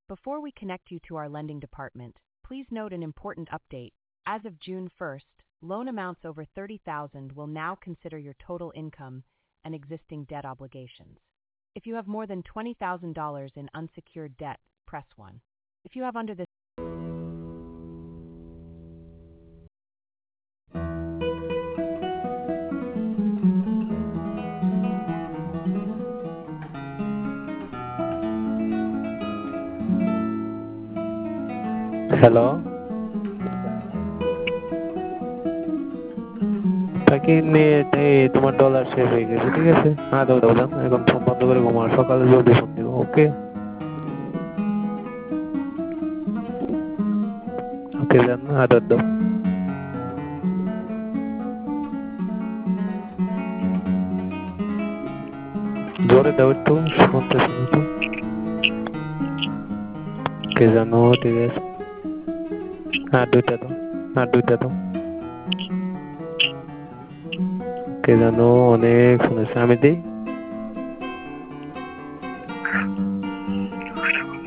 Before we connect you to our lending department, please note an important update. As of June 1st, loan amounts over $30,000 will now consider your total income and existing debt obligations. If you have more than $20,000 in unsecured debt, press 1. If you have under this hello, থাকি net তোমার dollar শেষ হয়ে গেছে, ঠিক আছে? দাও দাও যান, এখন ফোন বন্ধ করে ঘুমাও, সকালে জলদি ফোন দিব, ওকে? ওকে যান, আদর দাও। জোরে দাও একটু, শুনতেছি না তো। কে জানো, ঠিক আছে। দুইটা দাও, দুইটা দাও। কে জানো, অনেক শুনেছে, আমি দিই।